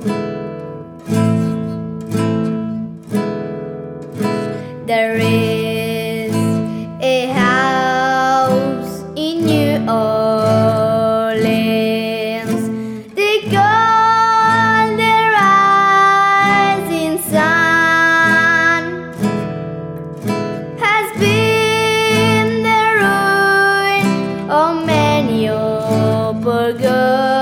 There is a house in New Orleans. They call the rising sun. Has been the ruin of many a poor girl.